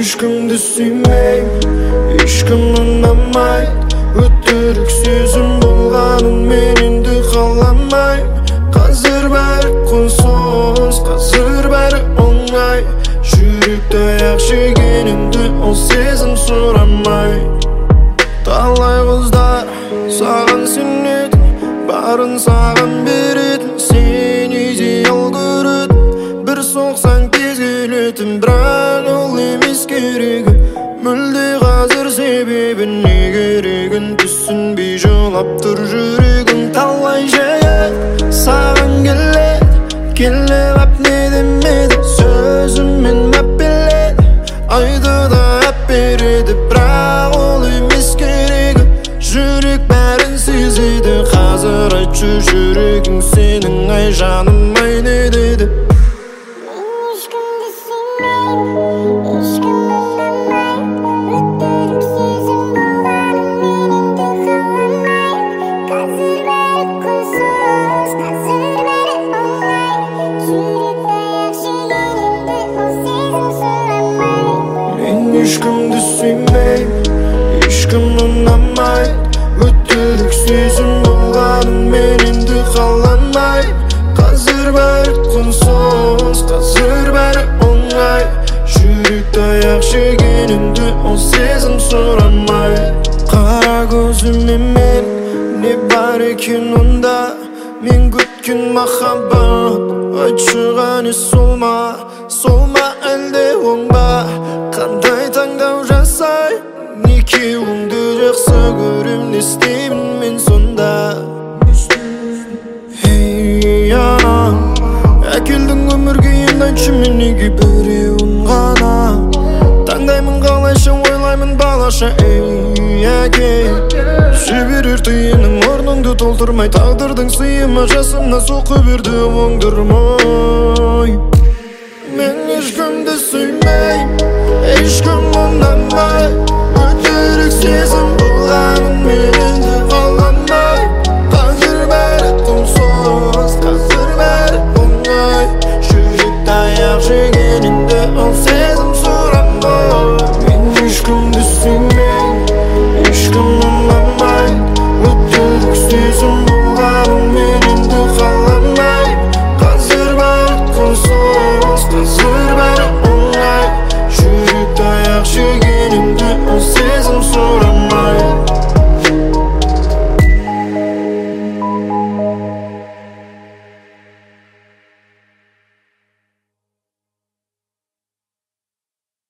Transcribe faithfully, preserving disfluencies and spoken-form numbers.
ешкімді сүймеймін, ешкім ұнамайды. Өтірік сөзім болғанын мен енді қаламаймын. Қазір бәрі құнсыз, қазір бәрі оңай. Жүректі аяқ жегенімді ол сезім сұрамайды. Талай қыздар саған сенетін, барын саған беретін, сен идеал көретін, бір соқсаң тез келетін, бірақ ол емес керегі. Мүлде қазір себебі не керегін түсінбей жылап тұр жүрегің. Талай жайы саған келеді, келіп не демеді, сөзімен мәпеледі, айды да әпереді, бірақ ол емес керегі. Жүрек бәрін сезеді, қазір айтшы жүрегің сенің, ай жаным ай не деді. Ешкімді сүймеймін, ешкім ұнамайды. Өтірік сезім болғанын мен енді қаламаймын. Қазір бәрі құнсыз, қазір бәрі оңай. Жүректі аяқ жегенімді ол сезім сұрамайды. Қара көзіме мен не бар екен онда, мен күткен махаббат. Айтшы ғана сол ма, сол ма әлде оң ба? Қандай таңдау жасай, екеуіңді жақсы көрем, не істеймін мен сонда? Ей анам, әкелдің өмірге, енді айтшы мен неге біреуін ғана таңдаймын, қалайша ойлаймын балаша. Ей әке, жіберер түйіннің орныңды толтырмай, тағдырдың сыйыма жасымна соққы берді оңдырмай.